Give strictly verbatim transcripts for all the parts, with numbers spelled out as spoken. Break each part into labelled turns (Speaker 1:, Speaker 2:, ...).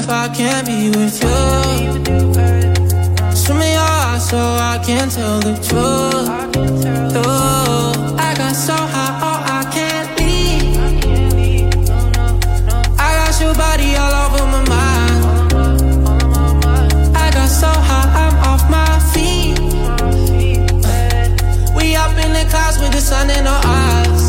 Speaker 1: I can't be with you. Show me your eyes so I can tell the truth. Ooh, I got so high, oh, I can't leave. I got your body all over my mind. I got so high, I'm off my feet. We up in the clouds with the sun in our eyes.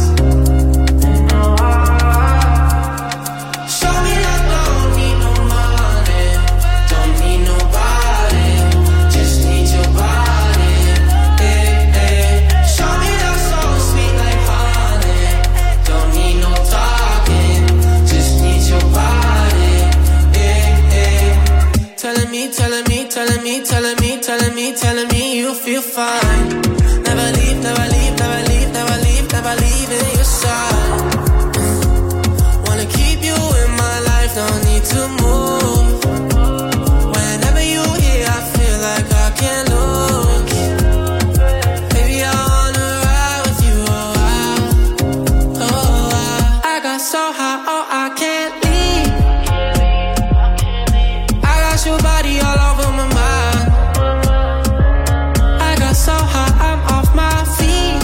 Speaker 1: Telling me, telling me, telling me, telling me, telling me you feel fine. Never leave, never leave, never leave, never leave, never leave in your side. Wanna keep you in my life, don't need to move. Whenever you here, I feel like I can't lose. Baby, I wanna ride with you, oh, I, oh, I, I got so high, oh, I can't leave. I got your body all over my mind. I got so high, I'm off my feet.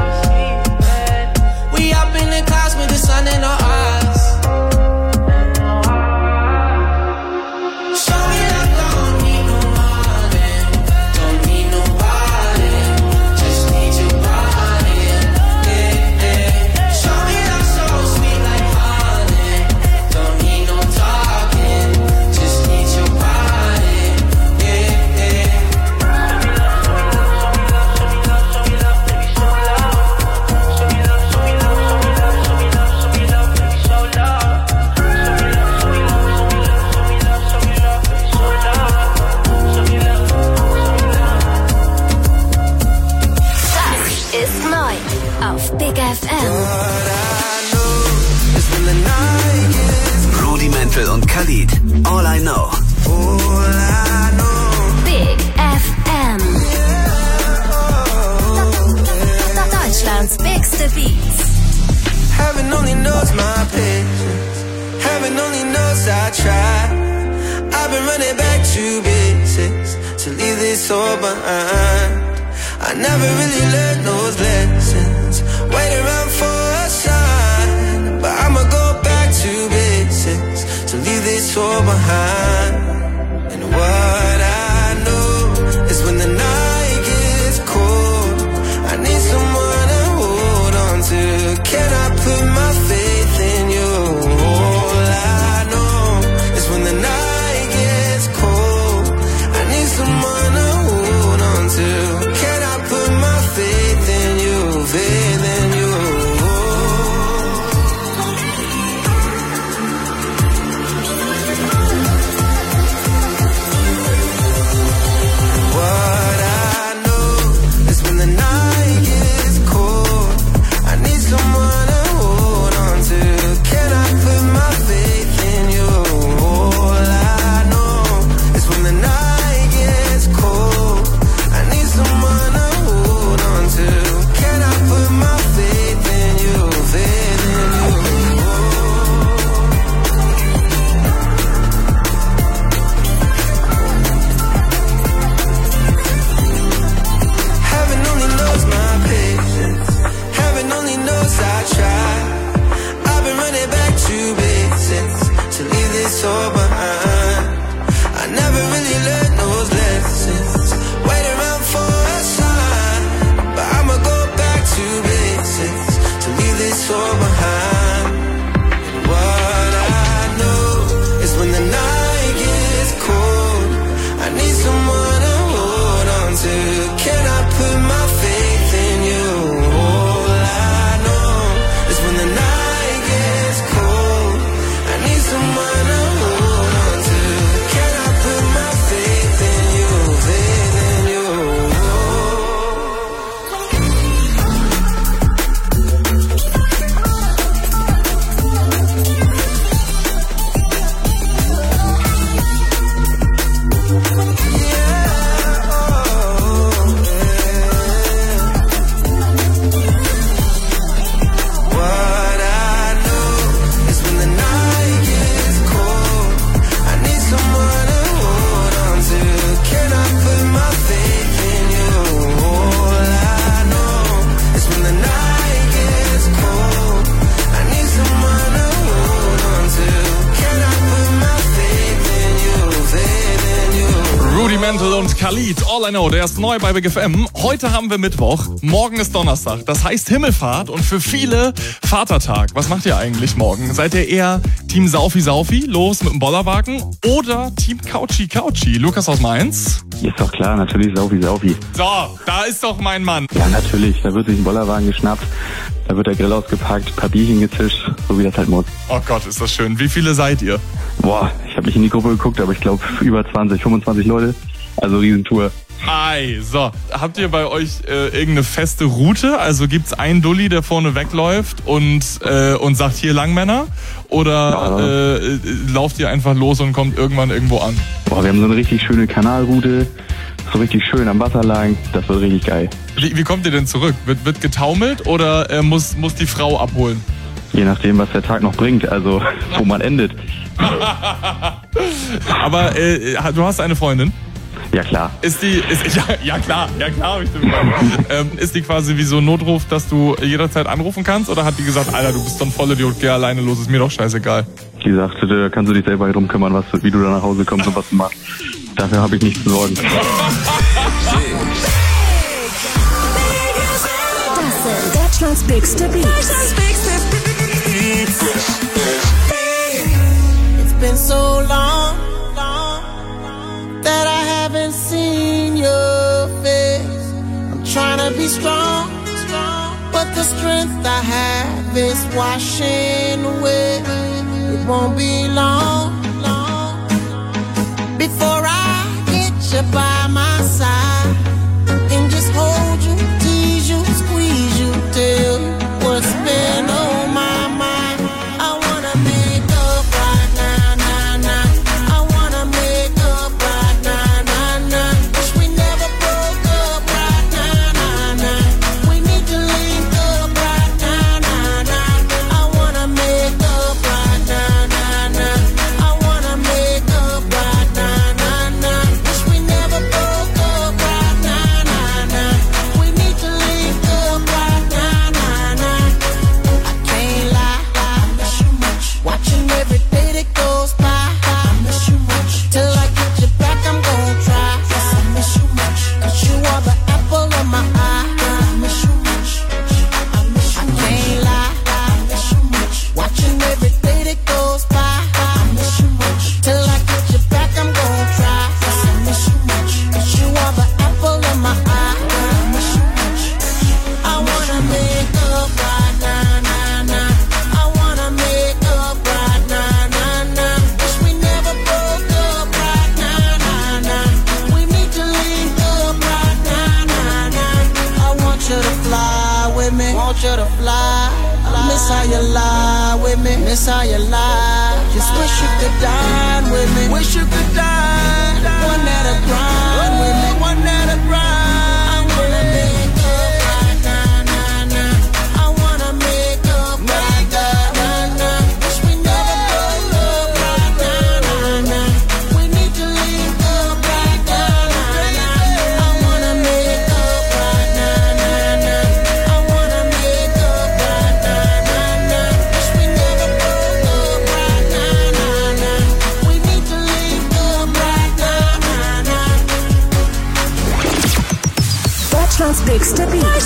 Speaker 1: We up in the clouds with the sun in our eyes. Show me that don't need no money, don't need nobody, just need your body. Yeah, yeah. Show me that so sweet like honey, don't need no talking, just need your body. Yeah, yeah.
Speaker 2: Das ist neu auf Big F M.
Speaker 3: Rudimental und Khalid. All I know.
Speaker 2: Big F M. Deutschlands bigste Beats.
Speaker 4: Heaven only knows my patience. Heaven only knows I try. I've been running back to basics to leave this all behind. I never really learned those lessons. Wait around for a sign, but I'ma go back to basics to leave this all behind. And what I know is when the night gets cold, I need someone to hold on to. Can I put my faith in you? All I know is when the night gets cold, I need someone to hold on to. Can I put my faith in you? Faith in you.
Speaker 5: Fremantle und Khalid, All I Know, der ist neu bei Big F M. Heute haben wir Mittwoch, morgen ist Donnerstag, das heißt Himmelfahrt und für viele Vatertag. Was macht ihr eigentlich morgen? Seid ihr eher Team Saufi Saufi, los mit dem Bollerwagen, oder Team Couchy Couchy? Lukas aus Mainz?
Speaker 6: Ist doch klar, natürlich Saufi Saufi.
Speaker 5: So, da ist doch mein Mann.
Speaker 6: Ja, natürlich, da wird sich ein Bollerwagen geschnappt, da wird der Grill ausgepackt, ein paar Bierchen gezischt, so wie das halt muss.
Speaker 5: Oh Gott, ist das schön. Wie viele seid ihr?
Speaker 6: Boah, ich habe nicht in die Gruppe geguckt, aber ich glaube über zwanzig, fünfundzwanzig Leute. Also Riesentour.
Speaker 5: Ei, so. Habt ihr bei euch äh, irgendeine feste Route? Also gibt's einen Dulli, der vorne wegläuft und äh, und sagt, hier lang, Männer? Oder
Speaker 6: Ja.
Speaker 5: äh, lauft ihr einfach los und kommt irgendwann irgendwo an?
Speaker 6: Boah, wir haben so eine richtig schöne Kanalroute, so richtig schön am Wasser lang, das wird richtig geil.
Speaker 5: Wie, wie kommt ihr denn zurück? Wird, wird getaumelt oder äh, muss, muss die Frau abholen?
Speaker 6: Je nachdem, was der Tag noch bringt, also wo man endet.
Speaker 5: Aber äh, du hast eine Freundin?
Speaker 6: Ja klar.
Speaker 5: Ist die, ist, ja, ja klar, ja klar hab ich das ähm, ist die quasi wie so ein Notruf, dass du jederzeit anrufen kannst? Oder hat die gesagt, Alter, du bist so ein Vollidiot, geh alleine los, ist mir doch scheißegal?
Speaker 6: Die sagte, da kannst du dich selber drum kümmern, was, wie du da nach Hause kommst und was du machst. Dafür habe ich nichts zu sorgen.
Speaker 2: Das sind Deutschlands bigste Beats.
Speaker 1: It's been so long, long that I haven't seen your face. I'm trying to be strong, strong, but the strength I have is washing away. It won't be long, long before I get you by my side and just hold you, tease you, squeeze you, tell you what's been on my mind. I wanna make up right now, now, now. I wanna make up right now, now, now. Wish we never broke up right now, now, now. We need to link up right now, now, now. I wanna make up right now, now, now. I wanna make up right now, now, now. Wish we never broke up right now, now, now. We need to link up right now, now, now. I can't lie, I miss you much. Watching every day that goes by, I miss you much. Till I get you back, I'm gon' try. Yes, I miss you much. 'Cause you are the apple of my eye. I miss you much. I miss you much. I can't lie, I miss you much. Watching every day that goes by, I miss you much. Till I get you back, I'm gon' try. Yes, I miss you much. 'Cause you are the apple of my eye. I miss you much. I wanna make up right now, now, now. I wanna make up right now, now, now. Wish we never broke up right now, now, now. We need to link up right now, now, now. I want you to fly with me, want you to fly. Miss how you lie with me, miss how you lie. Just wish you could dine with me, wish you could dine. One that'll grind with me, one that'll grind. I wanna make up right now, now, now. I wanna make up right now, now, now. Wish we never broke up right now, now, now. We need to link up right now, now, now. I wanna make up right now, now, now. I wanna make up right now, now, now. Wish we never broke up right now, now, now. We need to link up right now, now, now.
Speaker 2: Deutschlands bigste Beats.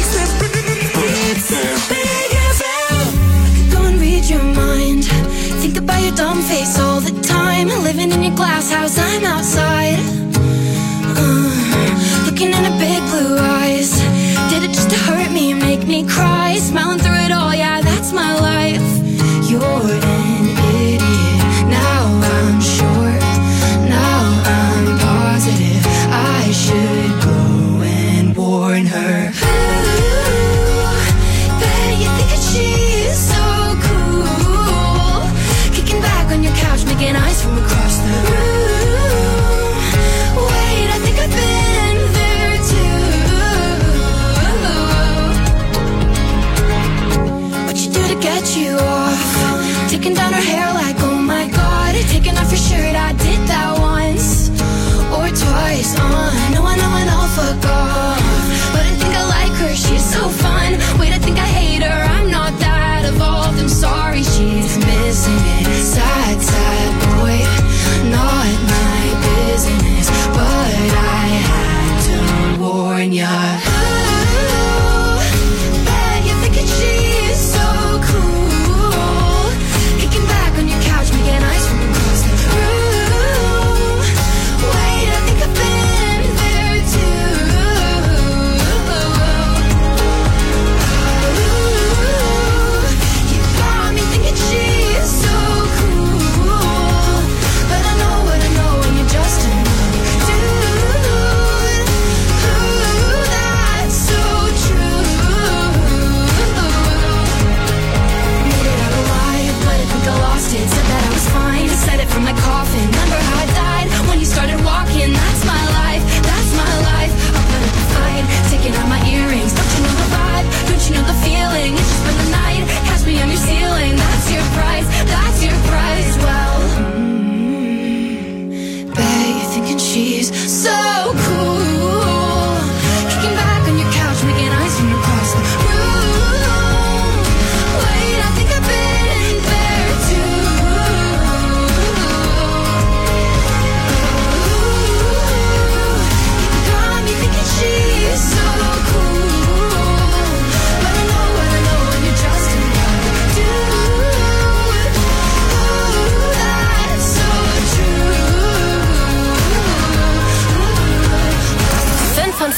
Speaker 7: Go and read your mind. Think about your dumb face all the time. Living in your glass house, I'm outside. Uh, looking in her big blue eyes. Did it just to hurt me and make me cry? Smiling through it all, yeah, that's my life. You're an idiot. Now I'm sure. Now I'm positive. I should go and warn her. Ooh, bet you think that she's so cool. Kicking back on your couch, making eyes from across the room. Wait, I think I've been there too. What you do to get you off? Taking down her hair like, oh my god. Taking off your shirt, I did that once or twice. Uh, no, I know and I'll fuck off. But I think I like her, she's so fun. Wait, I think I hate her, I'm not that evolved. I'm sorry, she's missing it. Sad, sad boy, not my business. But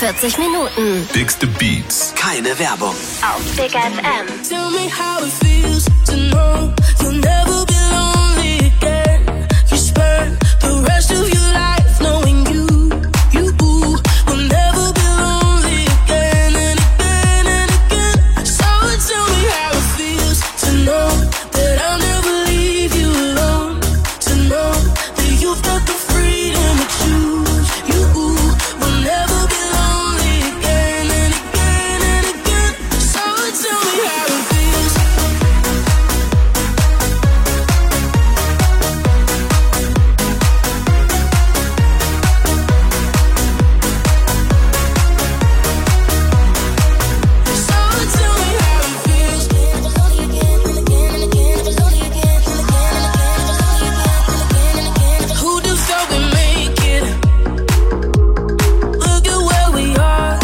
Speaker 2: vierzig Minuten.
Speaker 3: Bigste Beats. Keine Werbung.
Speaker 2: Auf Big F M.
Speaker 1: Tell me how it feels to know you'll never be lonely again. You spend the rest of your life knowing you, you will never be lonely again and again and again. So tell me how it feels to know that I'll never leave you alone. To know that you've got the freedom to choose. You will never be lonely again and again and again. So tell me how it feels. So tell me how it feels. Who'd have thought we'd make it? Look at where we are.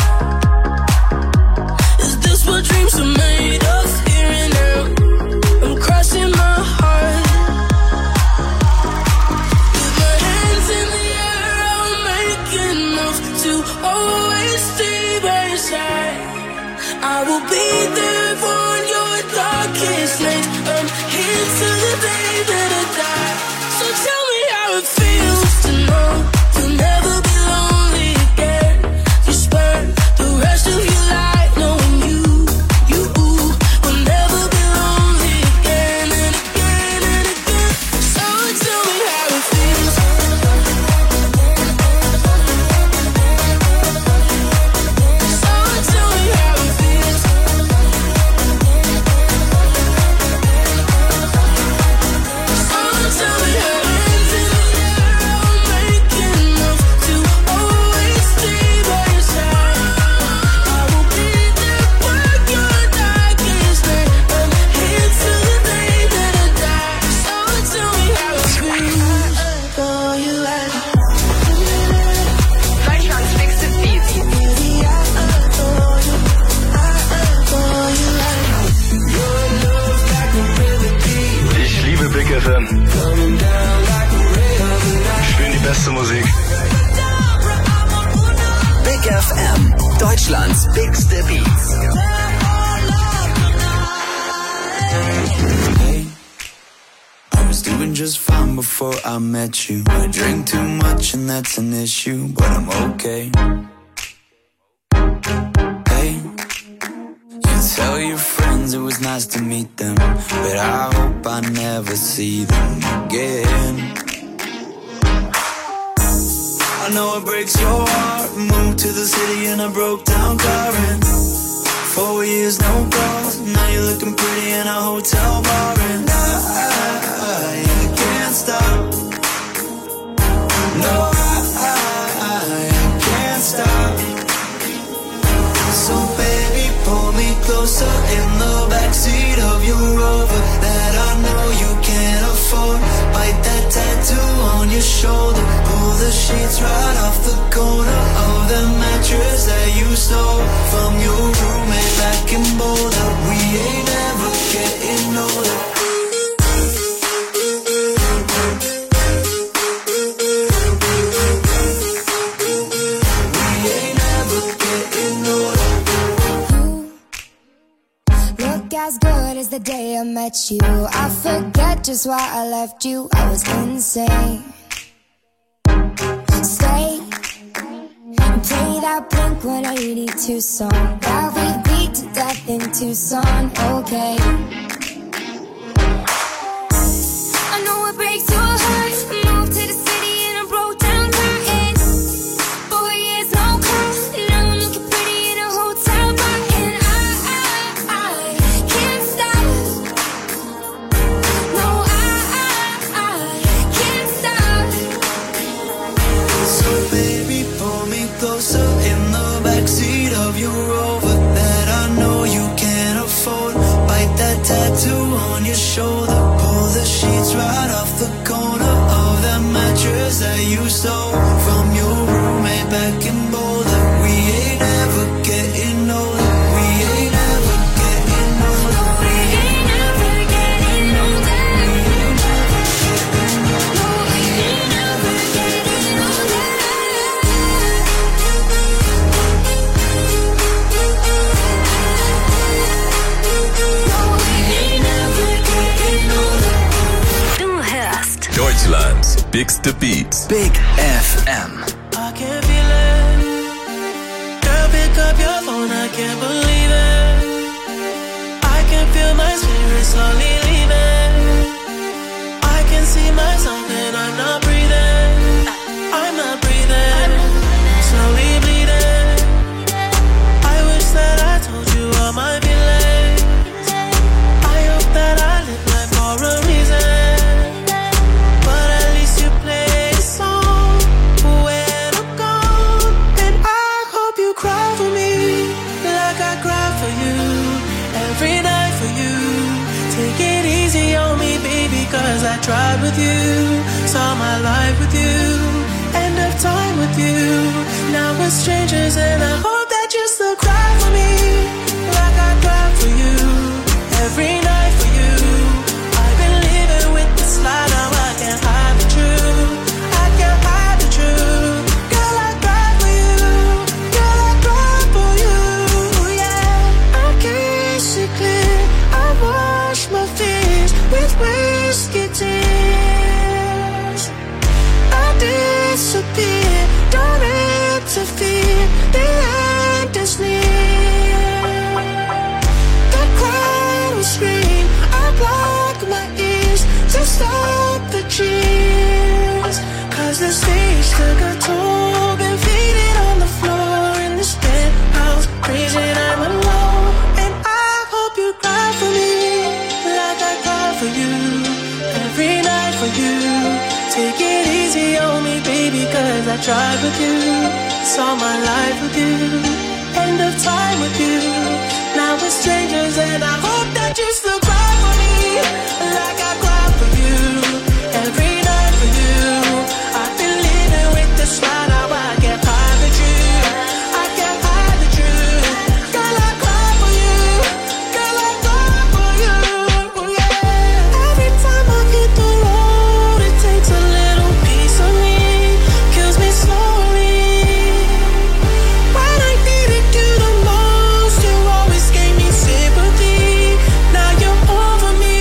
Speaker 1: Is this what dreams are made of? Here and now, I'm crossing my heart. With my hands in the air, I'm making moves to always stay by your side. I will be there for your darkest night. I'm here till the day that I die. So tell me how it feels to know you'll never be lonely again. You spend the rest of your life knowing you, you will never be lonely again and again and again. So tell me how it feels. So tell me how it feels. So tell me how hands in the air, I'm making moves to always stay by your side. I will be there for your darkest night. I'm here till the day that I die. So tell me how it feels. For you like
Speaker 8: Deutschlands bigste Beats.
Speaker 3: Ich liebe Big F M. Spielen die beste Musik. Big F M. Deutschlands bigste Beats.
Speaker 4: I was doing just fine before I met you. I drink too much and that's an issue, but I'm okay. Hey, you tell your friends it was nice to meet them, but I hope I never see them again. I know it breaks your heart. Moved to the city in a broke down car and four years no calls. Now you're looking pretty in a hotel bar and I, I can't stop. No, I, I can't stop. So baby, pull me closer in the backseat of your Rover that I know you can't afford. Bite that tattoo on your shoulder. Pull the sheets right off the corner of the mattress that you stole from your roommate back in Boulder. We ain't ever getting older. We ain't ever getting older.
Speaker 7: Look as good as the day I met you. I forget just why I left you. I was insane. Stay and play that Blink one eighty-two song that we beat to death in Tucson. Okay. I know it breaks your heart. Moved to the city in a broke down car and four years no call. Now I'm looking pretty in a hotel bar and I, I, I can't stop. No, I, I, I can't stop.
Speaker 4: So baby, pull me closer in the backseat of your Rover that I know you can't afford. Bite that tattoo on your shoulder. Pull the sheets right off the corner of that mattress that you stole from your roommate back in Boulder. We ain't ever getting older. We ain't ever getting older.
Speaker 7: We ain't ever getting older. No, we ain't ever getting older.
Speaker 3: bigste Beats. Big F M.
Speaker 1: I can feel it. Girl, pick up your phone, I can't believe it. I can feel my spirit slowly leaving. I can see myself and I'm not breathing. I'm not breathing. Slowly bleeding. I wish that I told you all my feelings. I hope that I live life for a reason. But at least you play a song when I'm gone. And I hope you cry for me like I cry for you. Every night for you. Take it easy on me, baby, cause I tried with you. Saw my life with you. End of time with you. Now we're strangers and I hope that you still cry for me like I cry for you. Every night for you. I've been living with this lie, now I can't hide the truth. I can't hide the truth. Girl, I cry for you. Girl, I cry for you. Yeah, I kiss it clear. I wash my fears with whiskey tears. I disappear, don't interfere. The end is near. The crowd will scream. I block my ears to stop the cheers. Cause the stage took a toll. Been faded on the floor in this penthouse. Crazy, I'm alone. And I hope you cry for me like I cry for you. Every night for you. Take it easy on me, baby, cause I tried with you. Saw my life with you. End of time with you. Now we're strangers and I hope that you still cry for me like I cry for you. Every night for you. I've been living with this lie, now I can't hide the truth. I can't hide the truth. Girl, I cry for you. Girl, I cry for you. Yeah. Every time I hit the road, it takes a little piece of me. Kills me slowly. When I needed you the most, you always gave me sympathy. Now you're over me.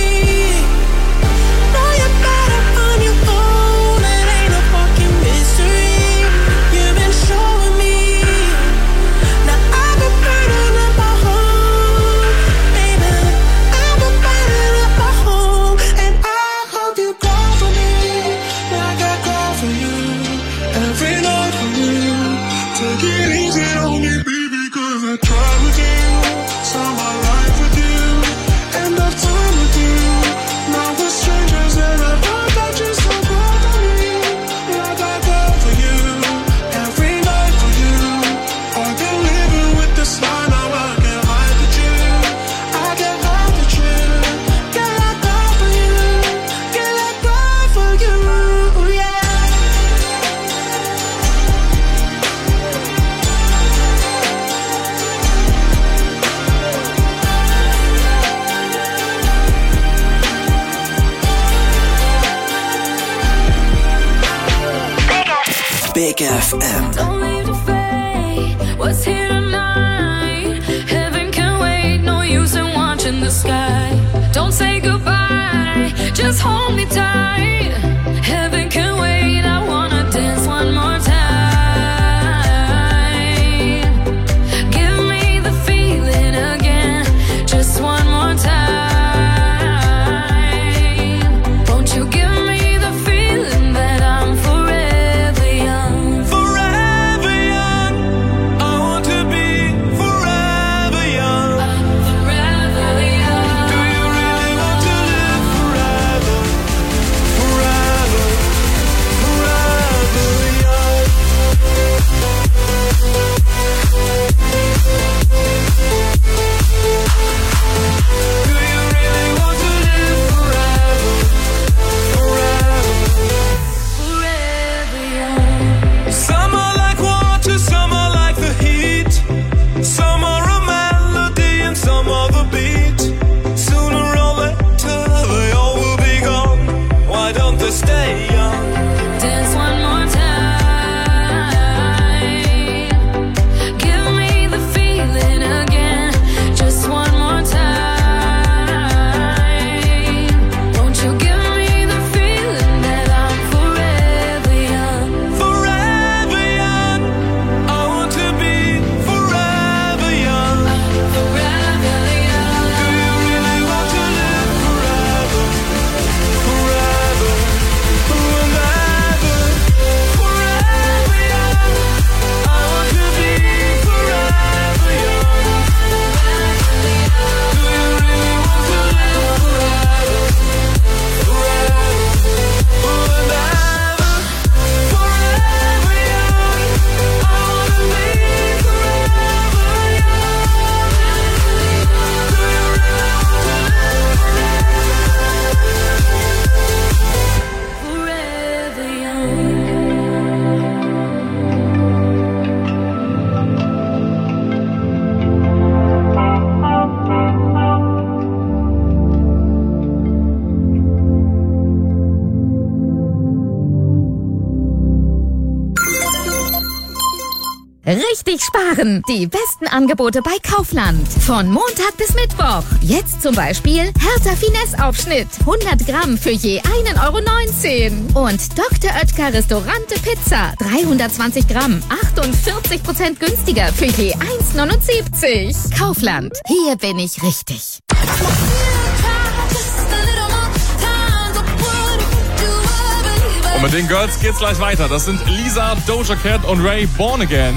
Speaker 1: Know you're better on your own. It ain't a fucking mystery. You've been showing me. Now I've been burning up my home, baby. I've been burning up my home, and I hope you cry for me like I cry for you. Every night for you. Take it easy on me, baby, cause I tried with you. Saw my life with you. End of time with you. Now we're strangers and I hope that you still cry for me like I cry for you. Every night for you. I've been living with this lie, now I can't hide the truth. I can't hide the truth. Girl, I cry for you. Girl, I cry for you. Yeah.
Speaker 3: Big F M.
Speaker 7: Don't leave the fate. What's here tonight? Heaven can wait. No use in watching the sky. Don't say goodbye. Just hold me tight. Heaven can wait. I wanna dance one more time. Give me the feeling again. Just one more time. Won't you give me the feeling that I'm forever young?
Speaker 1: Forever young. I want to be forever young.
Speaker 7: Forever young.
Speaker 1: Do you really want to live forever?
Speaker 8: Richtig sparen. Die besten Angebote bei Kaufland. Von Montag bis Mittwoch. Jetzt zum Beispiel Hertha Finesse-Aufschnitt. hundert Gramm für je ein Euro neunzehn. Und Doktor Oetker Restaurante Pizza. dreihundertzwanzig Gramm. achtundvierzig Prozent günstiger für je eins neunundsiebzig. Kaufland. Hier bin ich richtig.
Speaker 5: Und mit den Girls geht's gleich weiter. Das sind Lisa, Doja Cat und Ray, Born Again.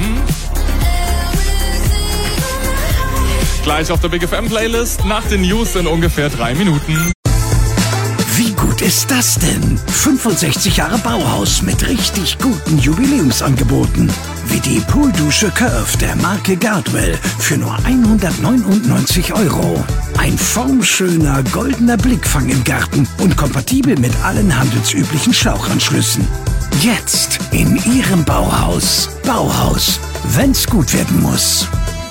Speaker 5: Gleich auf der Big F M Playlist nach den News in ungefähr drei Minuten.
Speaker 9: Wie gut ist das denn? fünfundsechzig Jahre Bauhaus mit richtig guten Jubiläumsangeboten. Wie die Pooldusche Curve der Marke Gardwell für nur hundertneunundneunzig Euro. Ein formschöner goldener Blickfang im Garten und kompatibel mit allen handelsüblichen Schlauchanschlüssen. Jetzt in Ihrem Bauhaus. Bauhaus, wenn's gut werden muss.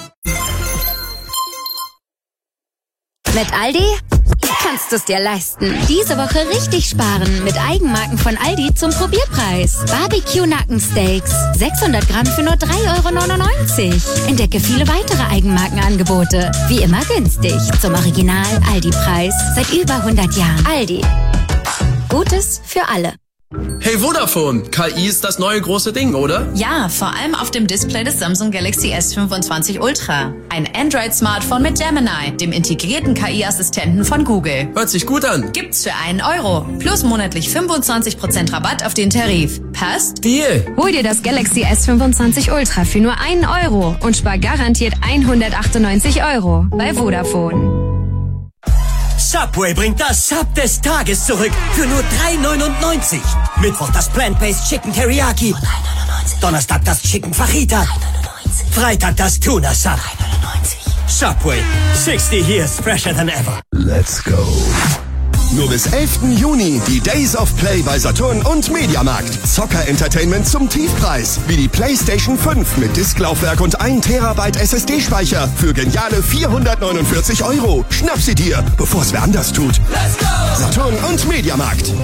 Speaker 2: Mit Aldi kannst du es dir leisten. Diese Woche richtig sparen mit Eigenmarken von Aldi zum Probierpreis. Barbecue-Nackensteaks, sechshundert Gramm für nur drei Euro neunundneunzig. Entdecke viele weitere Eigenmarkenangebote. Wie immer günstig. Zum Original-Aldi-Preis seit über hundert Jahren. Aldi. Gutes für alle.
Speaker 10: Hey Vodafone, K I ist das neue große Ding, oder?
Speaker 11: Ja, vor allem auf dem Display des Samsung Galaxy S fünfundzwanzig Ultra. Ein Android-Smartphone mit Gemini, dem integrierten K I-Assistenten von Google.
Speaker 10: Hört sich gut an.
Speaker 11: Gibt's für einen Euro. Plus monatlich fünfundzwanzig Prozent Rabatt auf den Tarif. Passt?
Speaker 10: Deal.
Speaker 12: Hol dir das Galaxy S fünfundzwanzig Ultra für nur einen Euro und spar garantiert hundertachtundneunzig Euro bei Vodafone.
Speaker 13: Subway bringt das Sub des Tages zurück für nur drei neunundneunzig. Mittwoch das Plant-Based Chicken Teriyaki. Donnerstag das Chicken Fajita. Freitag das Tuna Sub. Subway, sixty years fresher than ever.
Speaker 14: Let's go. Nur bis elften Juni die Days of Play bei Saturn und Mediamarkt. Zocker-Entertainment zum Tiefpreis. Wie die PlayStation fünf mit Disklaufwerk und ein Terabyte S S D-Speicher für geniale vierhundertneunundvierzig Euro. Schnapp sie dir, bevor es wer anders tut. Let's go! Saturn und Mediamarkt.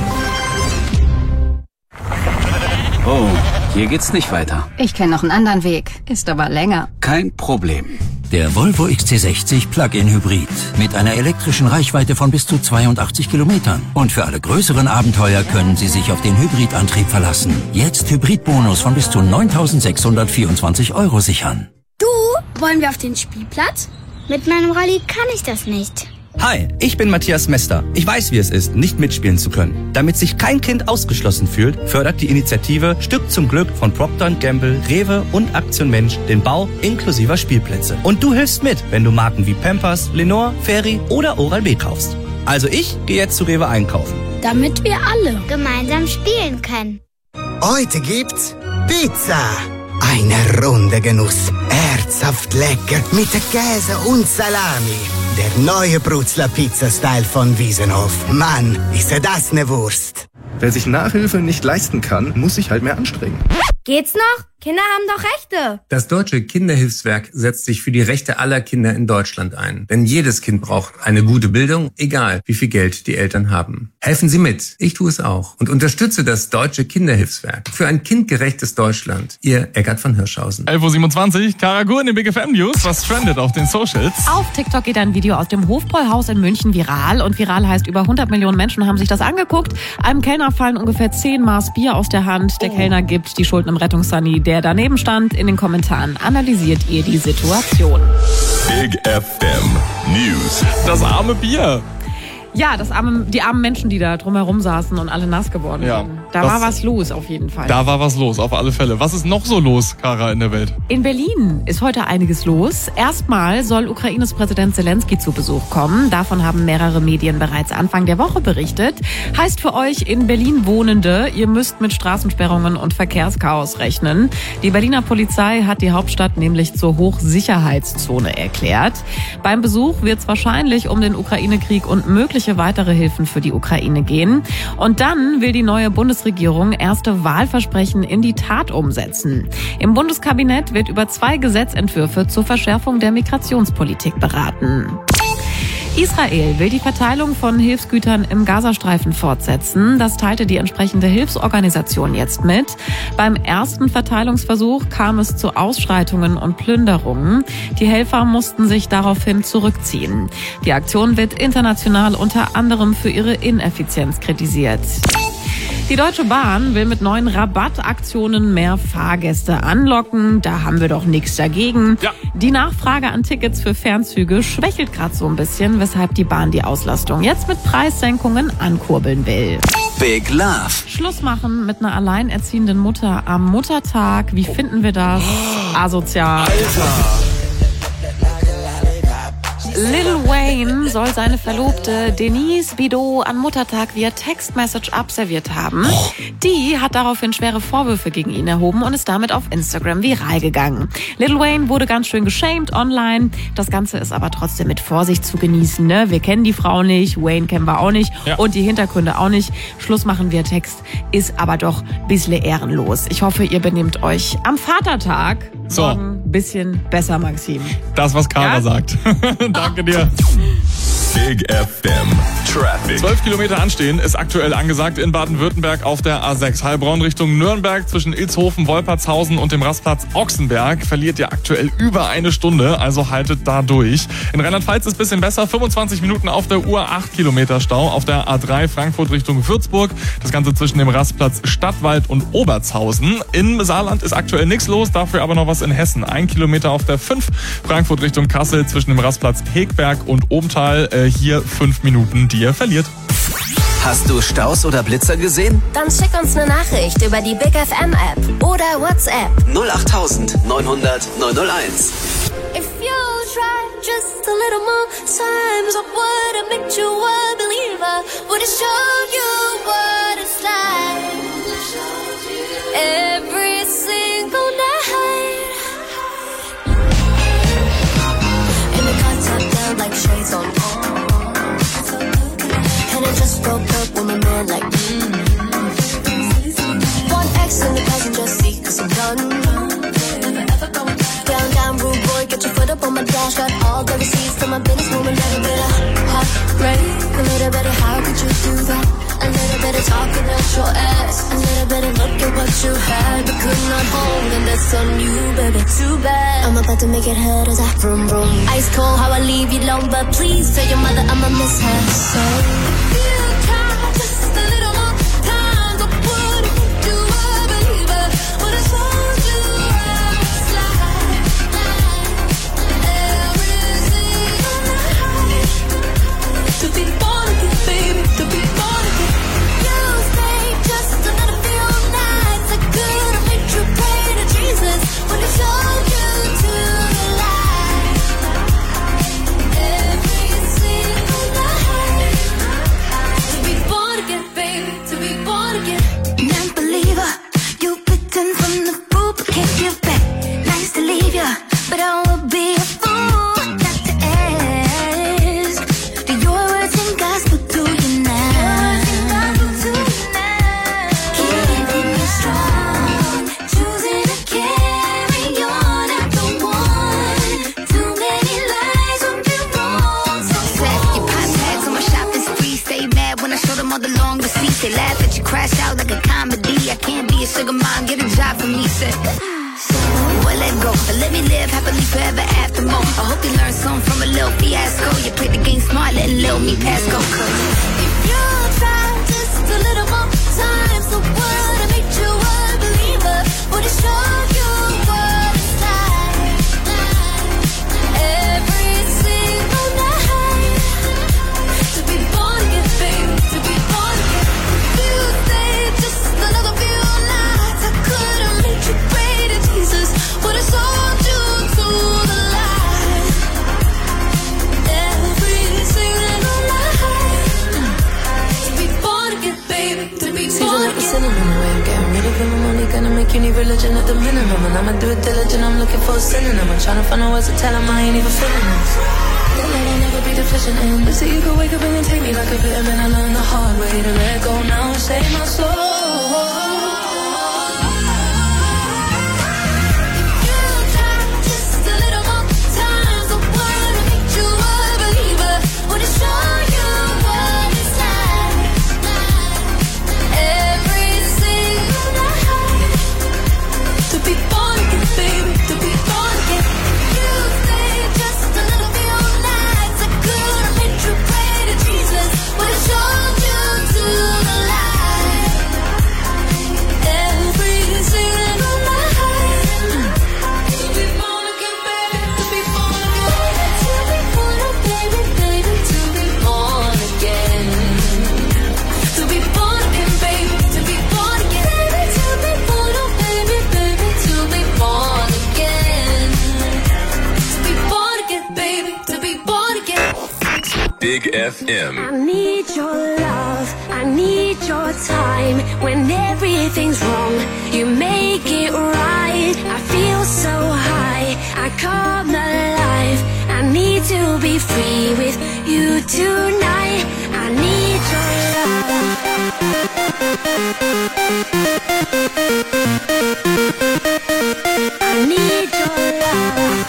Speaker 15: Oh, hier geht's nicht weiter.
Speaker 12: Ich kenne noch einen anderen Weg. Ist aber länger.
Speaker 15: Kein Problem.
Speaker 16: Der Volvo X C sechzig Plug-in Hybrid mit einer elektrischen Reichweite von bis zu zweiundachtzig Kilometern. Und für alle größeren Abenteuer können Sie sich auf den Hybridantrieb verlassen. Jetzt Hybridbonus von bis zu neuntausendsechshundertvierundzwanzig Euro sichern.
Speaker 17: Du, wollen wir auf den Spielplatz? Mit meinem Rolli kann ich das nicht.
Speaker 18: Hi, ich bin Matthias Mester. Ich weiß, wie es ist, nicht mitspielen zu können. Damit sich kein Kind ausgeschlossen fühlt, fördert die Initiative Stück zum Glück von Procter und Gamble, Rewe und Aktion Mensch den Bau inklusiver Spielplätze. Und du hilfst mit, wenn du Marken wie Pampers, Lenore, Fairy oder Oral-B kaufst. Also ich gehe jetzt zu Rewe einkaufen.
Speaker 17: Damit wir alle gemeinsam spielen können.
Speaker 19: Heute gibt's Pizza. Eine runde Genuss. Herzhaft lecker mit Käse und Salami. Der neue Brutzler Pizza-Style von Wiesenhof. Mann, ist das eine Wurst.
Speaker 20: Wer sich Nachhilfe nicht leisten kann, muss sich halt mehr anstrengen.
Speaker 17: Geht's noch? Kinder haben doch Rechte.
Speaker 21: Das Deutsche Kinderhilfswerk setzt sich für die Rechte aller Kinder in Deutschland ein. Denn jedes Kind braucht eine gute Bildung, egal wie viel Geld die Eltern haben. Helfen Sie mit. Ich tue es auch. Und unterstütze das Deutsche Kinderhilfswerk für ein kindgerechtes Deutschland. Ihr Eckart von Hirschhausen.
Speaker 5: elf Uhr siebenundzwanzig, Karagur in den Big F M News. Was trendet auf den Socials?
Speaker 22: Auf TikTok geht ein Video aus dem Hofbräuhaus in München viral. Und viral heißt, über hundert Millionen Menschen haben sich das angeguckt. Einem Kellner fallen ungefähr zehn Maß Bier aus der Hand. Der Kellner gibt die Schuld einem Rettungssunny, der daneben stand. In den Kommentaren analysiert ihr die Situation.
Speaker 5: Big F M News. Das arme Bier.
Speaker 22: Ja, das arme, die armen Menschen, die da drumherum saßen und alle nass geworden
Speaker 5: ja,
Speaker 22: sind. Da war was los auf jeden Fall.
Speaker 5: Da war was los, auf alle Fälle. Was ist noch so los, Kara, in der Welt?
Speaker 22: In Berlin ist heute einiges los. Erstmal soll Ukraines Präsident Zelensky zu Besuch kommen. Davon haben mehrere Medien bereits Anfang der Woche berichtet. Heißt für euch in Berlin Wohnende, ihr müsst mit Straßensperrungen und Verkehrschaos rechnen. Die Berliner Polizei hat die Hauptstadt nämlich zur Hochsicherheitszone erklärt. Beim Besuch wird es wahrscheinlich um den Ukraine-Krieg und mögliche weitere Hilfen für die Ukraine gehen. Und dann will die neue Bundesregierung erste Wahlversprechen in die Tat umsetzen. Im Bundeskabinett wird über zwei Gesetzentwürfe zur Verschärfung der Migrationspolitik beraten. Israel will die Verteilung von Hilfsgütern im Gazastreifen fortsetzen. Das teilte die entsprechende Hilfsorganisation jetzt mit. Beim ersten Verteilungsversuch kam es zu Ausschreitungen und Plünderungen. Die Helfer mussten sich daraufhin zurückziehen. Die Aktion wird international unter anderem für ihre Ineffizienz kritisiert. Die Deutsche Bahn will mit neuen Rabattaktionen mehr Fahrgäste anlocken. Da haben wir doch nichts dagegen. Ja. Die Nachfrage an Tickets für Fernzüge schwächelt gerade so ein bisschen, weshalb die Bahn die Auslastung jetzt mit Preissenkungen ankurbeln will.
Speaker 3: Big Love.
Speaker 22: Schluss machen mit einer alleinerziehenden Mutter am Muttertag. Wie finden wir das? Asozial.
Speaker 5: Alter.
Speaker 22: Lil Wayne soll seine Verlobte Denise Bidot an Muttertag via Textmessage abserviert haben. Die hat daraufhin schwere Vorwürfe gegen ihn erhoben und ist damit auf Instagram viral gegangen. Lil Wayne wurde ganz schön geshamed online. Das Ganze ist aber trotzdem mit Vorsicht zu genießen. Ne? Wir kennen die Frau nicht, Wayne kennen wir auch nicht ja. und die Hintergründe auch nicht. Schluss machen via Text ist aber doch ein bisschen ehrenlos. Ich hoffe, ihr benehmt euch am Vatertag
Speaker 5: so
Speaker 22: ein bisschen besser, Maxim.
Speaker 5: Das, was Kara ja? sagt. Danke dir.
Speaker 4: Big F M Traffic.
Speaker 5: Zwölf Kilometer anstehen ist aktuell angesagt in Baden-Württemberg auf der A sechs. Heilbronn Richtung Nürnberg zwischen Ilshofen, Wolpertshausen und dem Rastplatz Ochsenberg verliert ihr aktuell über eine Stunde, also haltet da durch. In Rheinland-Pfalz ist es ein bisschen besser, fünfundzwanzig Minuten auf der Uhr, acht Kilometer Stau auf der A drei Frankfurt Richtung Würzburg. Das Ganze zwischen dem Rastplatz Stadtwald und Obertshausen. Im Saarland ist aktuell nichts los, dafür aber noch was in Hessen. Ein Kilometer auf der fünf Frankfurt Richtung Kassel zwischen dem Rastplatz Hegberg und Obenthal. Hier fünf Minuten, die ihr verliert.
Speaker 3: Hast du Staus oder Blitzer gesehen?
Speaker 6: Dann schick uns eine Nachricht über die Big F M App oder WhatsApp.
Speaker 3: null acht neunhundert neunhunderteins.
Speaker 7: If you try just a little more times, I would have made you a believer. Would have showed you what it's like. Every single night. In the concept down like shades on. And it just broke up with my man like mm. One X in the passenger seat cause I'm done. Down, down, rude boy, get your foot up on my dash. Got all the receipts to my business, move a little bit of heartbreak. A little bit of how could you do that? A little bit of talking out your ass. A little bit of look at what you had but could not hold. And that's on you, baby, too bad. I'm about to make it hurt as I vroom vroom. Ice cold, how I leave you alone, but please tell your mother I'ma miss her so. They laugh at you, crash out like a comedy. I can't be a sugar mom, get a job for me, said. Well, let go, but let me live happily forever after more. I hope you learn something from a little fiasco. You played the game smart, letting little me pass go. Cause if you try just a little more time, the world will make you a believer. Would it show you what it's like? Every single night. To be born again, baby, to be born again. You say just another few nights. I could have made you pray to Jesus. Would have sold you to the light. Every single night. To be born again, baby, to be born again.
Speaker 6: Season up the way I'm getting rid of him. I'm only gonna make you need religion at the minimum. And I'ma do it diligent, I'm looking for a synonym. I'm trying to find a words to tell him I ain't even feeling this. Then I'll never be deficient in. But see, you could wake up and then take me like a vitamin. I learned the hard way to let go now and save my soul.
Speaker 7: Just a little more time, the world will make you a believer. Would it
Speaker 4: Big F M.
Speaker 7: I need your love, I need your time. When everything's wrong, you make it right. I feel so high, I come alive. I need to be free with you tonight. I need your love. I need your love.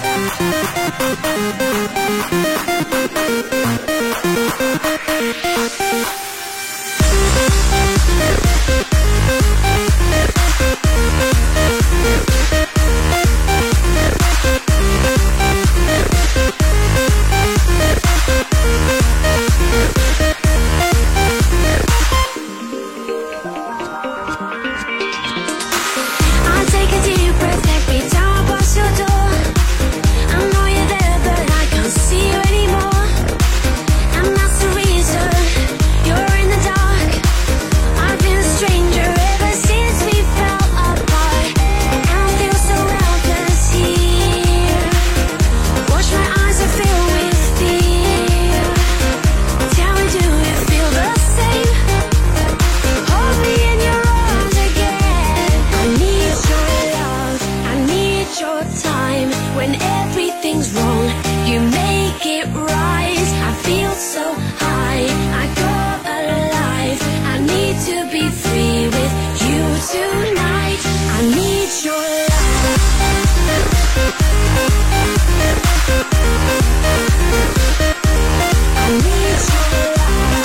Speaker 7: I take a deep breath every time I pass your door. I know you're there, but I can't see you anymore. And that's the reason you're in the dark. I've been a stranger ever since we fell apart. And I feel so helpless here. Watch my eyes are filled with fear. Tell me, do you feel the same? Hold me in your arms again. I need your love, I need your time. When everything's wrong, you make it right. I feel so high, I come alive. I need to be free with you tonight. I need your love. I need your love.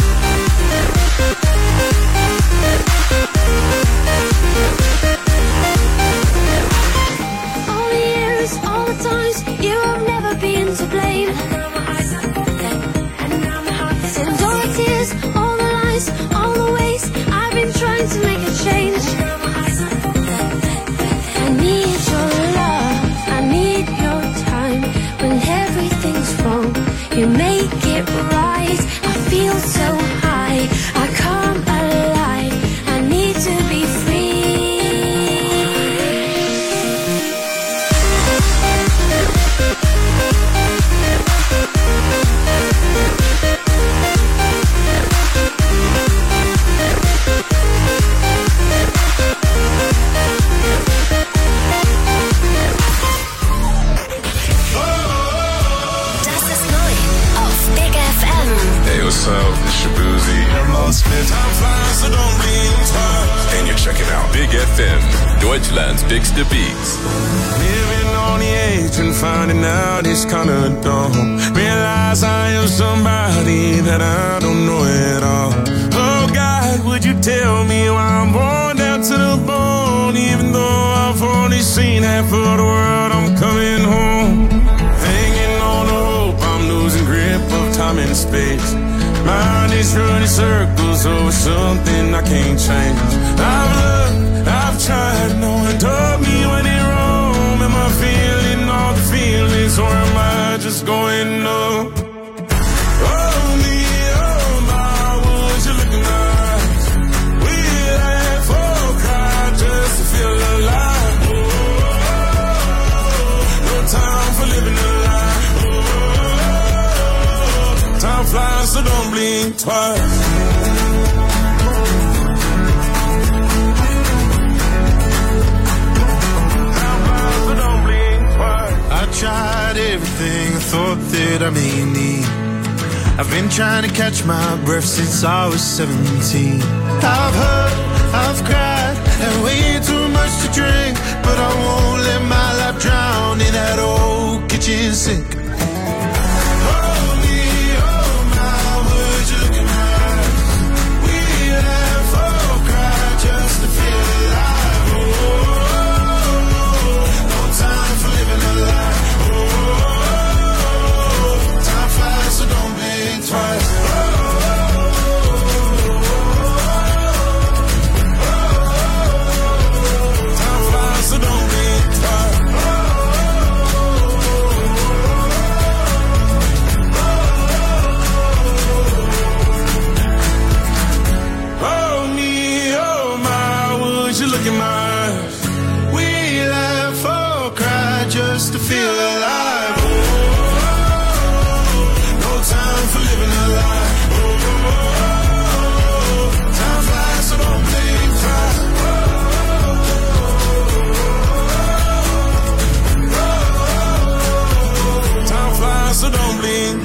Speaker 7: All the years, all the times, you have never been to blame. And all the tears, all the lies, all the ways I've been trying to make a change. I need your love, I need your time. When everything's wrong, you make it right. I feel so high, I come alive. I need to be free. Das ist neu auf Big F M.
Speaker 4: Hey, what's up? It's Shabuzi. And you're checking out Big F M, Deutschland's bigste Beats.
Speaker 1: Living on the edge and finding out it's kinda dumb. Realize I am somebody that I don't know at all. Oh God, would you tell me why I'm born down to the bone? Even though I've only seen half of the world, I'm coming home. Hanging on the hope, I'm losing grip of time and space. Mind is running circles over something I can't change. I've looked, I've tried, no one told me when it wrong. Am I feeling all the feelings, or am I just going numb? Oh me, oh my, would you look in my eyes? We laugh or cry just to feel alive. Oh, no time for living a lie. Oh, time flies, so don't blink twice.
Speaker 8: I tried everything I thought that I may need. I've been trying to catch my breath since I was seventeen. I've hurt, I've cried, had way too much to drink, but I won't let my life drown in that old kitchen sink. Oh me, oh my, would you look in my eyes? We laugh or cry just to feel alive. Oh, no time for living a lie. So don't blink twice. Oh, oh, oh, time flies, so don't blink twice. Oh,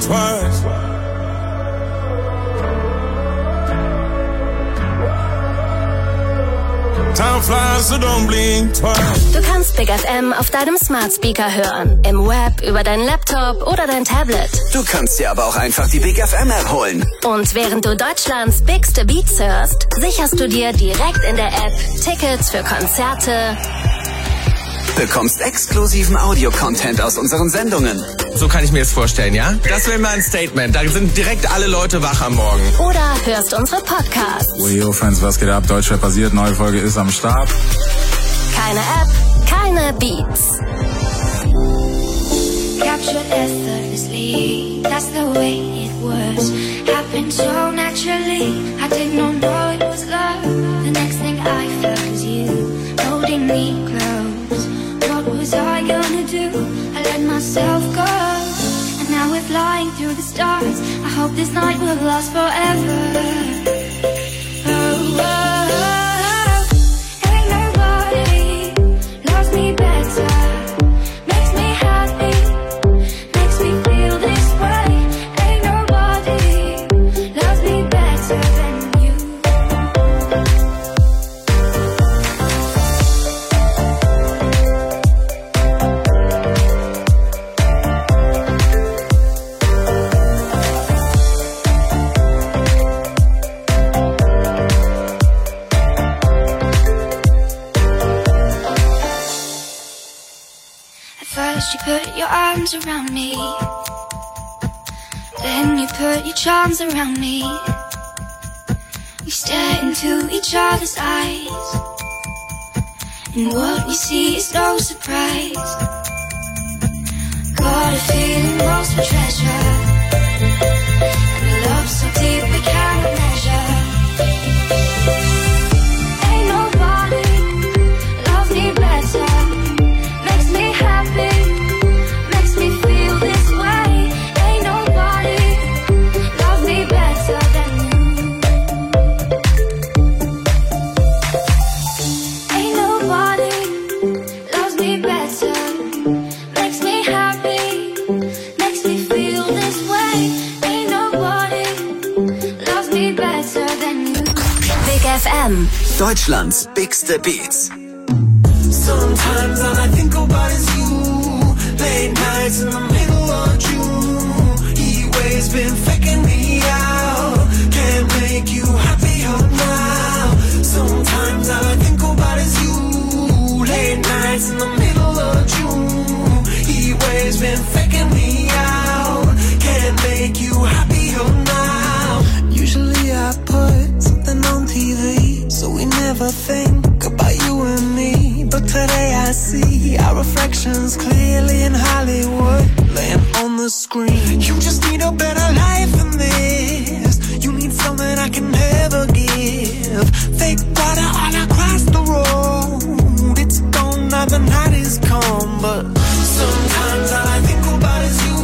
Speaker 1: twice. Time flies, so don't blink twice.
Speaker 2: Du kannst Big F M auf deinem Smart Speaker hören, im Web, über deinen Laptop oder dein Tablet.
Speaker 3: Du kannst dir aber auch einfach die Big F M App holen.
Speaker 2: Und während du Deutschlands bigste Beats hörst, sicherst du dir direkt in der App Tickets für Konzerte,
Speaker 3: bekommst exklusiven Audio-Content aus unseren Sendungen.
Speaker 9: So kann ich mir es vorstellen, ja? Das wäre mal ein Statement. Da sind direkt alle Leute wach am Morgen.
Speaker 2: Oder hörst unsere Podcasts.
Speaker 23: Yo, Fans, was geht ab? Deutschrap passiert, neue Folge ist am Start.
Speaker 2: Keine App, keine Beats.
Speaker 7: Captured effortlessly, that's the way it was. Happened so naturally, I did not know it was love. The next thing I felt was you, holding me close. What was I gonna do? I let myself go. And now we're flying through the stars. I hope this night will last forever. Oh, oh, oh. Ain't nobody loves me better. Makes me happy, makes me feel this way. Ain't nobody loves me better than you. First you put your arms around me, then you put your charms around me. We stare into each other's eyes, and what we see is no surprise. Got a feeling lost for treasure, and a love so deep we can't measure. Ain't nobody loves me better. Makes me happy, makes me feel this way. Ain't nobody loves me better than you. Ain't nobody loves me better. Makes me happy, makes me feel this way. Ain't nobody loves me better than you.
Speaker 2: Big F M,
Speaker 3: Deutschlands bigste Beats.
Speaker 8: Sometimes all I think about is you. Late nights in the middle of June. He always been faking me out. Can't make you happier now. Sometimes all I think about is you. Late nights in the middle of June. He always been faking me out. Can't make you happier now. Usually I put something on T V, so we never think about you and me. But today I see our reflections clearly in Hollywood, laying on the screen. You just need a better life than this. You need something I can never give. Fake water all across the road. It's gone now, the night is come. But sometimes all I think about is you.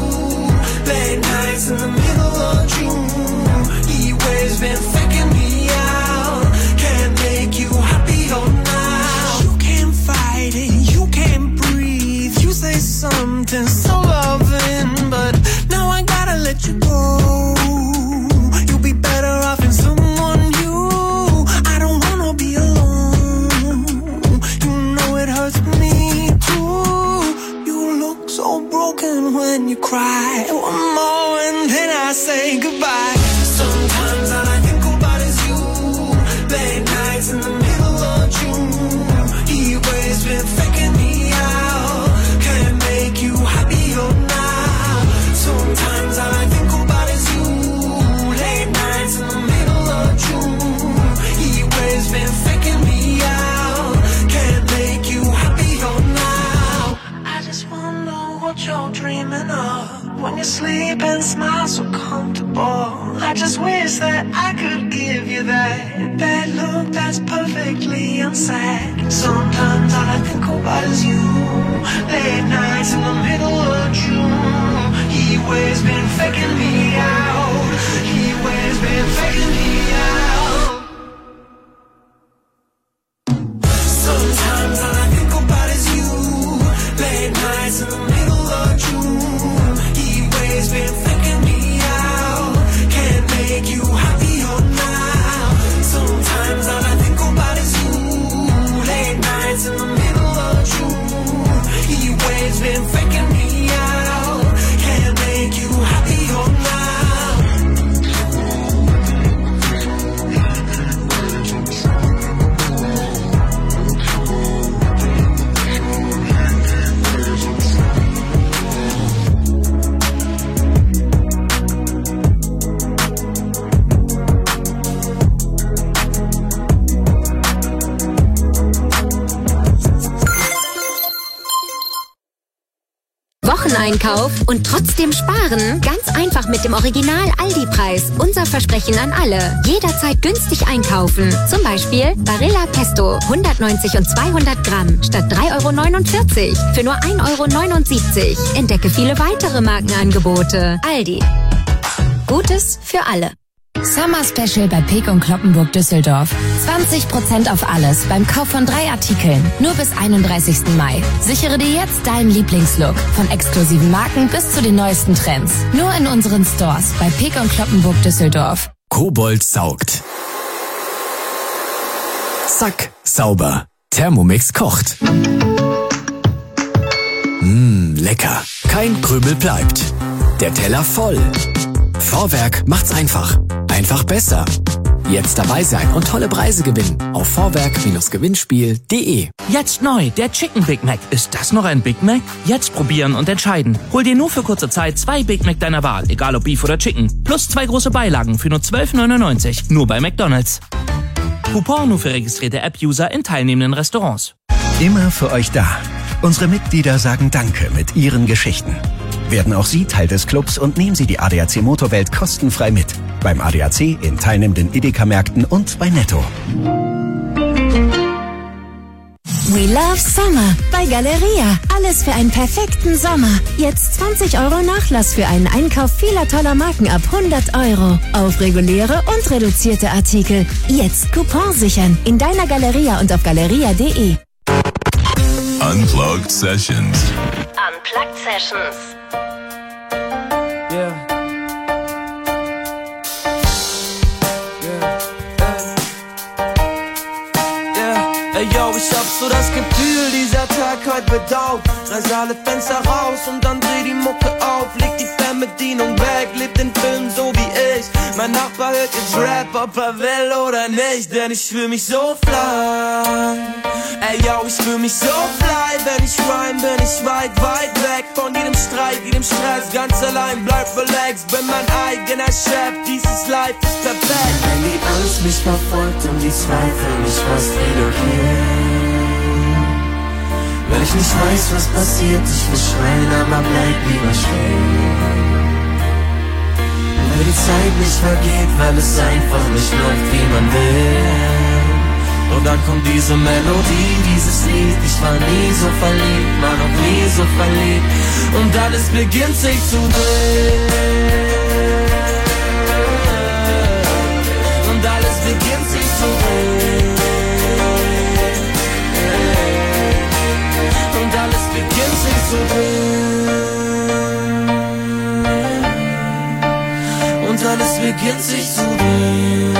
Speaker 8: Late nights in the middle of June. He always been faking me out. Can't make you happier now. You can't fight it, you can't breathe. You say something so loving, but now I gotta let you go. You'll be better off in someone new. I don't wanna be alone. You know it hurts me too. You look so broken when you cry. One more and then I say goodbye. Sometimes all I think about is you. Late nights in the middle of June. He always been faking me out. Can't make you happier now. Sometimes all I think about is you. Late nights in the middle of June. He always been faking me out. Can't make you happier now. I just wonder what you're dreaming of when you sleep and smile so comfortable. I just wish that I could give you that that look that's perfectly unsaid. Sometimes all I think about is you. Late nights in the middle of June. He always been faking me out. He always been faking me out. Sometimes all I think about is you. Late nights in the middle of June. He always been faking me
Speaker 2: Einkauf und trotzdem sparen? Ganz einfach mit dem Original Aldi-Preis. Unser Versprechen an alle. Jederzeit günstig einkaufen. Zum Beispiel Barilla Pesto hundertneunzig und zweihundert Gramm statt drei Euro neunundvierzig für nur ein Euro neunundsiebzig. Entdecke viele weitere Markenangebote. Aldi. Gutes für alle.
Speaker 12: Summer Special bei Peek und Cloppenburg Düsseldorf. zwanzig Prozent auf alles beim Kauf von drei Artikeln. Nur bis einunddreißigsten Mai. Sichere dir jetzt deinen Lieblingslook. Von exklusiven Marken bis zu den neuesten Trends. Nur in unseren Stores bei Peek und Cloppenburg Düsseldorf.
Speaker 10: Kobold saugt. Zack, sauber. Thermomix kocht. Mmm, lecker. Kein Krümel bleibt. Der Teller voll. Vorwerk macht's einfach. Einfach besser. Jetzt dabei sein und tolle Preise gewinnen auf vorwerk Gewinnspiel punkt de.
Speaker 11: Jetzt neu, der Chicken Big Mac. Ist das noch ein Big Mac? Jetzt probieren und entscheiden. Hol dir nur für kurze Zeit zwei Big Mac deiner Wahl, egal ob Beef oder Chicken. Plus zwei große Beilagen für nur zwölf neunundneunzig. Nur bei McDonald's. Coupon nur für registrierte App-User in teilnehmenden Restaurants.
Speaker 13: Immer für euch da. Unsere Mitglieder sagen Danke mit ihren Geschichten. Werden auch Sie Teil des Clubs und nehmen Sie die A D A C Motorwelt kostenfrei mit. Beim A D A C, in teilnehmenden Edeka-Märkten und bei Netto.
Speaker 24: We love Summer bei Galeria. Alles für einen perfekten Sommer. Jetzt zwanzig Euro Nachlass für einen Einkauf vieler toller Marken ab hundert Euro. Auf reguläre und reduzierte Artikel. Jetzt Coupon sichern. In deiner Galeria und auf galeria punkt de.
Speaker 4: Unplugged Sessions.
Speaker 2: Unplugged Sessions.
Speaker 25: Yeah. Ey yo, ich hab so das Gefühl, dieser Tag heute wird out. Reiß alle Fenster raus und dann dreh die Mucke auf. Leg die Fernbedienung weg, lebt den Film so wie ich. Mein Nachbar hört jetzt Rap, ob er will oder nicht. Denn ich fühl mich so fly. Ey yo, ich fühl mich so fly. Wenn ich rhyme, bin ich weit, weit weg von jedem Streit, jedem Stress. Ganz allein, bleib relaxed, bin mein eigener Chef. Dieses Life ist perfekt. Wenn die Angst mich verfolgt und die Zweifel mich fast relogieren, weil ich nicht weiß, was passiert, ich will schreien, aber bleib lieber stehen. Weil die Zeit nicht vergeht, weil es einfach nicht läuft, wie man will. Und dann kommt diese Melodie, dieses Lied. Ich war nie so verliebt, war noch nie so verliebt. Und alles beginnt sich zu drehen. Und alles beginnt sich zu drehen. Und alles beginnt sich zu drehen. Und alles beginnt sich zu drehen.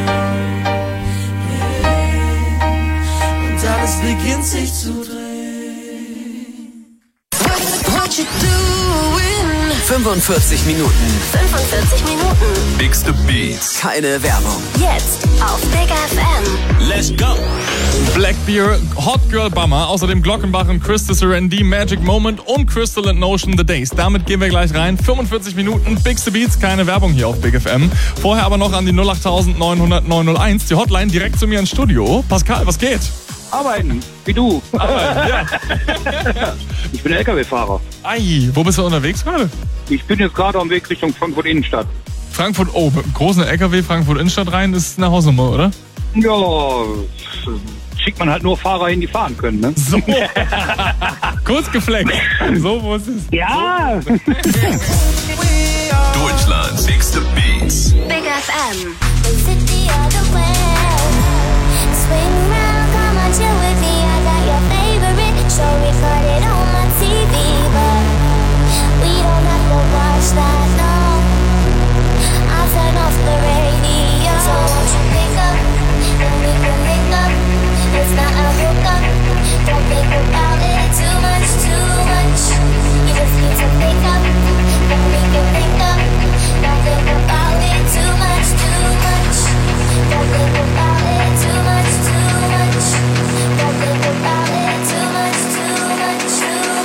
Speaker 25: Und alles beginnt sich zu drehen.
Speaker 3: What you doing? fünfundvierzig Minuten.
Speaker 2: fünfundvierzig Minuten.
Speaker 4: Bigste Beats.
Speaker 3: Keine Werbung.
Speaker 2: Jetzt auf Big F M.
Speaker 5: Let's go! Blackbeard, Hot Girl Bummer, außerdem Glockenbach und Chris Serenity, Magic Moment und Crystal and Notion The Days. Damit gehen wir gleich rein. fünfundvierzig Minuten, Bigste Beats, keine Werbung hier auf Big F M. Vorher aber noch an die null acht neun null null neun null eins, die Hotline direkt zu mir ins Studio. Pascal, was geht?
Speaker 26: Arbeiten, wie du.
Speaker 5: Arbeiten, ja.
Speaker 26: Ich bin L K W-Fahrer.
Speaker 5: Ei, wo bist du unterwegs gerade?
Speaker 26: Ich bin jetzt gerade am Weg Richtung Frankfurt Innenstadt.
Speaker 5: Frankfurt, oh, mit einem großen L K W Frankfurt Innenstadt rein ist eine Hausnummer, oder?
Speaker 26: Ja, schickt man halt nur Fahrer hin, die fahren können, ne?
Speaker 5: So. Kurz geflext. So, wo ist es?
Speaker 26: Ja.
Speaker 5: So.
Speaker 4: Deutschlands Bigste Beats.
Speaker 2: Big F M.
Speaker 7: Swing round, come on, chill with me. I got your favorite show recorded on my T V, but we don't have to watch that, no. I'll turn off the radio. So won't you pick up, and we can link up. It's not a hookup. Don't think about it too much, too much. You just need to pick up, and we can link up. Don't think about it too much, too much. Don't think about it too much, too much. Don't think about it too much, too much, too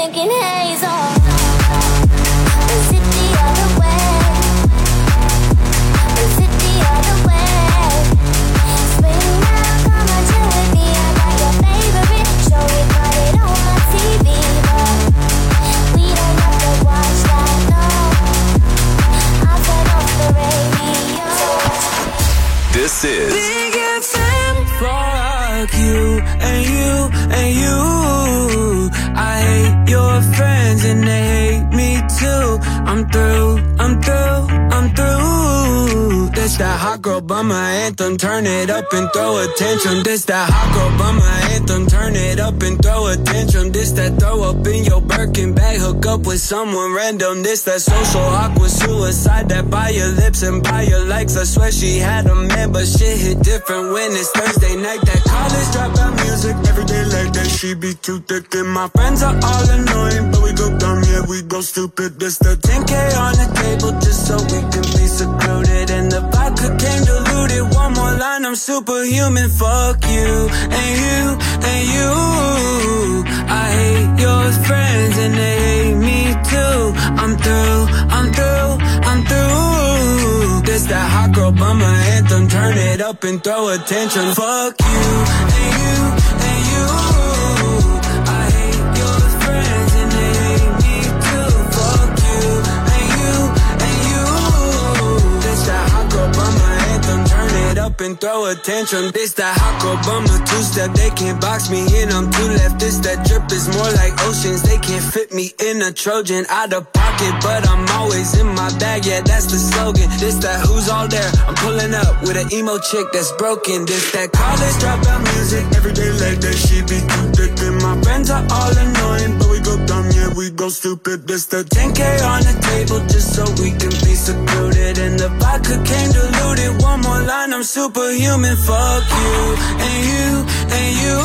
Speaker 7: making haze on. Was it the other way? Was it the other way? Spring now, come on, chill with me. I got your favorite show, we got it on my T V, but we don't have to watch that, no. I'll turn off the radio.
Speaker 4: This is
Speaker 25: Big F M. Fuck you and you and you. I hate your friends and they hate me too. I'm through, I'm through, I'm through. This that hot girl bummer anthem, turn it up and throw a tantrum. This that hot girl bummer anthem, turn it up and throw a tantrum. This that throw up in your Birkin bag, hook up with someone random. This that social awkward suicide, that buy your lips and buy your likes. I swear she had a man, but shit hit different when it's Thursday night. That college dropout music, every day like that. She be too thick and my friends are all annoying, but we go dumb, yeah, we go stupid. This the ten K on the table just so we can be secluded, and the vodka came diluted. One more line, I'm superhuman. Fuck you and you and you. I hate your friends and they hate me too. I'm through, I'm through, I'm through. This that hot girl bummer anthem, turn it up and throw a tantrum. Fuck you and you and you. I hate your friends and they hate me too. Fuck you and you and you. This that hot girl bummer anthem, turn it up and throw a tantrum. This that hot girl bummer two-step, they can't box me in, I'm too left. This that drip is more like oceans, they can't fit me in a Trojan. Out of pocket, but I'm always in my bag, yeah, that's the slogan. This that who's all there, I'm pulling up with an emo chick that's broken. This that college dropout music, every day like that. She be too thick and my friends are all annoying, but we go dumb, yeah, we go stupid. This the ten K on the table just so we can be secluded, and the vodka came diluted. One more line, I'm superhuman. Fuck you and you and you.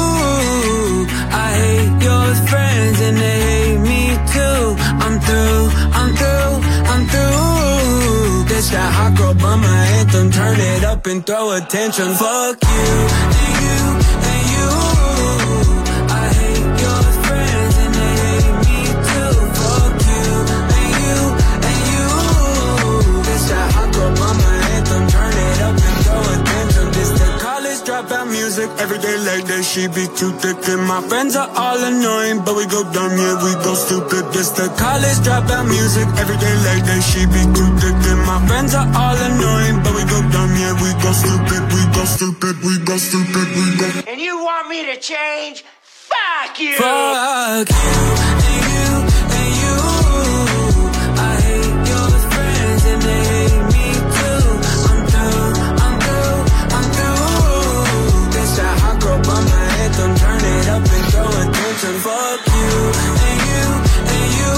Speaker 25: I hate your friends and they hate me too. I'm through, I'm through, I'm through. This that hot girl bummer anthem, turn it up and throw a tantrum. Fuck you and you and you. I hate your friends and they hate me too. Fuck you and you and you. This that hot girl bummer anthem, turn it up and throw a tantrum. This that college dropout music, every day like that. She be too thick and my friends are all annoying, but we go dumb, yeah, we go stupid. This the college dropout music, every day like that. She be too thick and my friends are all annoying, but we go dumb, yeah, we go stupid, we go stupid, we go stupid, we go.
Speaker 14: And you want me to change? Fuck you!
Speaker 25: Fuck you and you and you. I hate your friends and they hate me too. I'm through, I'm through, I'm through. This that hot girl bummer anthem, turn it up and throw a tantrum. Fuck you and you and you.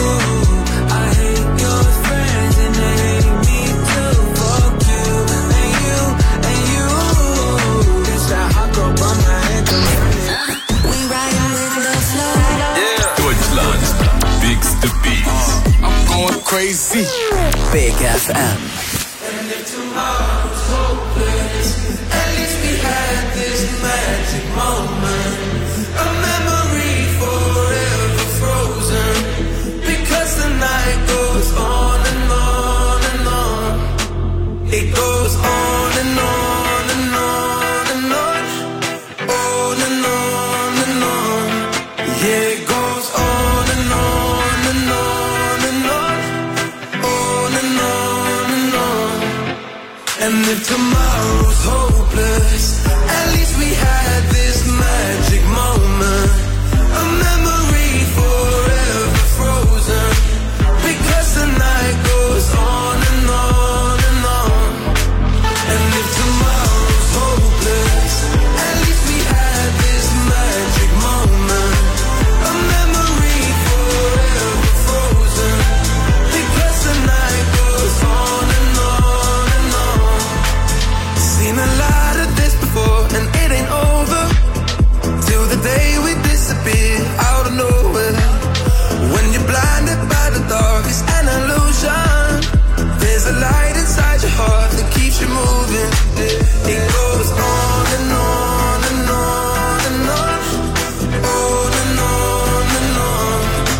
Speaker 25: I hate your friends and they hate me too. Fuck you and you and you. This that hot girl bummer anthem, turn it up.
Speaker 7: We riding with the flow.
Speaker 4: Deutschlands bigste Beats.
Speaker 15: I'm going crazy.
Speaker 3: Big F M.
Speaker 25: And if tomorrow's hopeless, at least we had this magic moment. A memory forever frozen. Because the night goes on and on and on. It goes on and on and on and on. On and on and on. Yeah, it goes on and on and on and on. On and on and on. And if tomorrow's hopeless, at least we had this magic moment. A memory forever frozen. Because the night goes on and on and on. And if tomorrow's hopeless, at least we had this magic moment. A memory forever frozen. Because the night goes on and on and on. Seen a lot of this before and it ain't over till the day we disappear out of nowhere. When you're blinded by the dark, it's an illusion. There's a light inside your heart that keeps you moving. It goes on and on and on and on. On and on and on.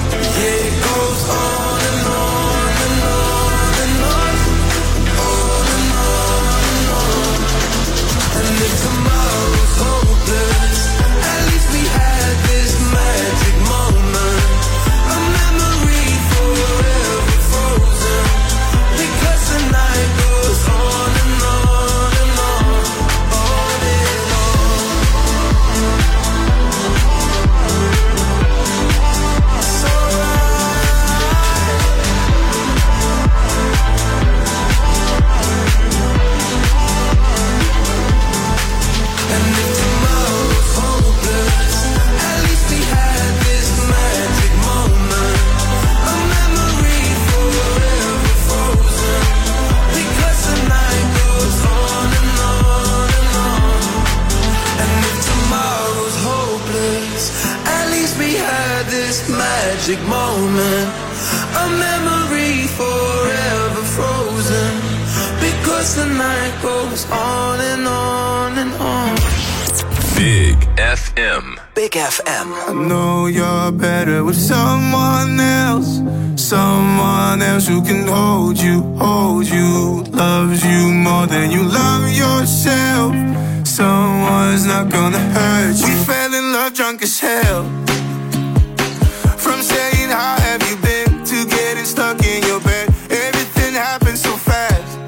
Speaker 25: At least we had this magic moment, a memory forever frozen, because the night goes on and on and on.
Speaker 4: Big F M.
Speaker 3: Big F M.
Speaker 8: I know you're better with someone else, someone else who can hold you, hold you, loves you more than you love yourself. Someone's not gonna hurt you. We fell in love drunk as hell. From saying how have you been to getting stuck in your bed, everything happened so fast.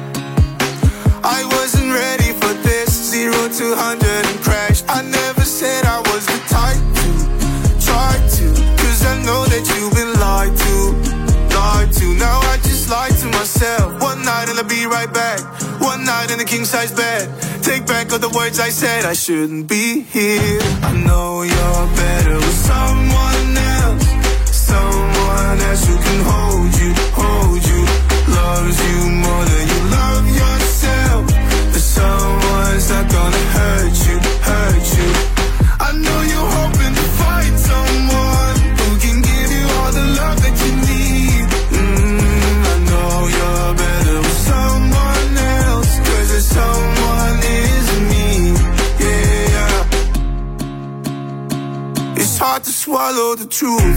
Speaker 8: I wasn't ready for this, zero to hundred and crashed. I never said I was the type to try to, cause I know that you've been lied to, lied to. Now I just lied to myself. One night and I'll be right back, one night in a king size bed. Take back all the words I said, I shouldn't be here. I know you're better with someone else, someone else who can hold you, hold you, loves you more than you love yourself. But someone's not gonna hurt you, hurt you. I know you're hoping to find someone who can give you all the love that you need. Mm, I know you're better with someone else, cause there's someone is me, yeah. It's hard to swallow the truth.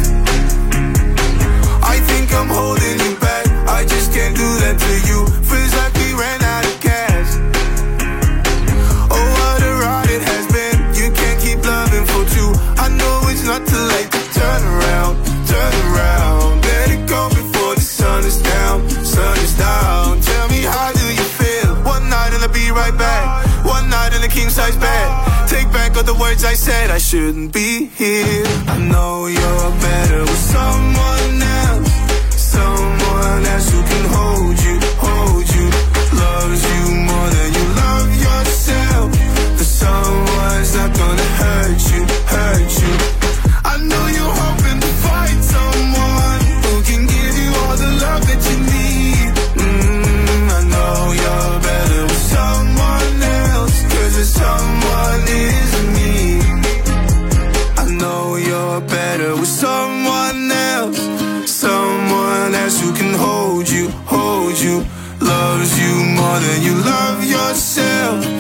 Speaker 8: I think I'm holding you back, I just can't do that to you. Feels like we ran out of gas. Oh, what a ride it has been, you can't keep loving for two. I know it's not too late to turn around, turn around. Let it go before the sun is down, sun is down. Tell me, how do you feel? One night and I'll be right back, one night in a king size bed. Take back all the words I said, I shouldn't be here. I know you're better with someone else, someone else who can hold you, hold you, loves you more than you love yourself. But someone's not gonna hurt you, hurt you. I know you're hoping to find someone who can give you all the love that you need. Mm, I know you're better with someone else, cause there's someone is me. I know you're better with someone else, someone else who can hold you, hold you, loves you more than you love yourself.